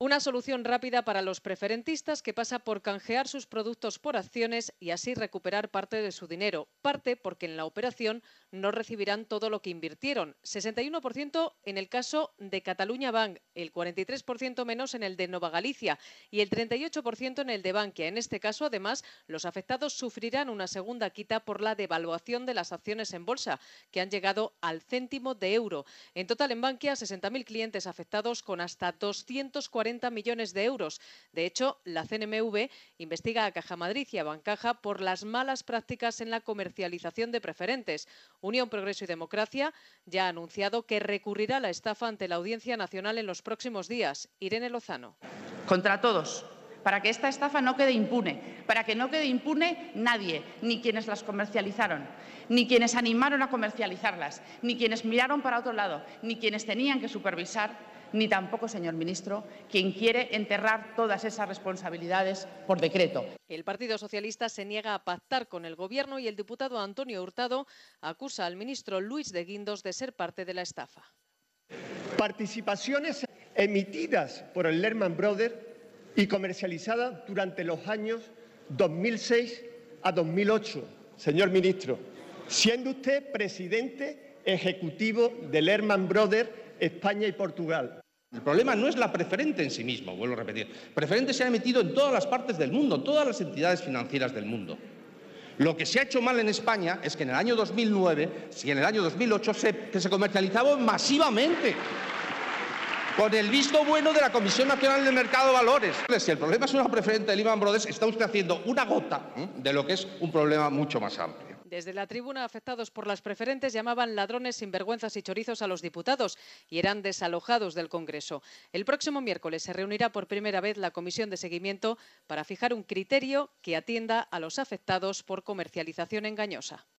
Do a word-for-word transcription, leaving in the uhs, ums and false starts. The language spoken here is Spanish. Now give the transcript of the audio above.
Una solución rápida para los preferentistas que pasa por canjear sus productos por acciones y así recuperar parte de su dinero. Parte porque en la operación no recibirán todo lo que invirtieron. sesenta y uno por ciento en el caso de Catalunya Banc, el cuarenta y tres por ciento menos en el de Nova Galicia y el treinta y ocho por ciento en el de Bankia. En este caso, además, los afectados sufrirán una segunda quita por la devaluación de las acciones en bolsa, que han llegado al céntimo de euro. En total, en Bankia, sesenta mil clientes afectados con hasta doscientos cuarenta millones de euros. De hecho, la C N M V investiga a Caja Madrid y a Bancaja por las malas prácticas en la comercialización de preferentes. Unión, Progreso y Democracia ya ha anunciado que recurrirá la estafa ante la Audiencia Nacional en los próximos días. Irene Lozano. Contra todos, para que esta estafa no quede impune, para que no quede impune nadie, ni quienes las comercializaron, ni quienes animaron a comercializarlas, ni quienes miraron para otro lado, ni quienes tenían que supervisar, ni tampoco, señor ministro, quien quiere enterrar todas esas responsabilidades por decreto. El Partido Socialista se niega a pactar con el Gobierno y el diputado Antonio Hurtado acusa al ministro Luis de Guindos de ser parte de la estafa. Participaciones emitidas por el Lehman Brothers y comercializadas durante los años dos mil seis a dos mil ocho, señor ministro, siendo usted presidente ejecutivo de Lehman Brothers España y Portugal. El problema no es la preferente en sí mismo, vuelvo a repetir. Preferente se ha emitido en todas las partes del mundo, en todas las entidades financieras del mundo. Lo que se ha hecho mal en España es que en el año dos mil nueve y en el año dos mil ocho se, que se comercializaban masivamente, con el visto bueno de la Comisión Nacional del Mercado de Valores. Si el problema es una preferente de Lehman Brothers, está usted haciendo una gota ¿eh? de lo que es un problema mucho más amplio. Desde la tribuna, afectados por las preferentes llamaban ladrones, sinvergüenzas y chorizos a los diputados y eran desalojados del Congreso. El próximo miércoles se reunirá por primera vez la Comisión de Seguimiento para fijar un criterio que atienda a los afectados por comercialización engañosa.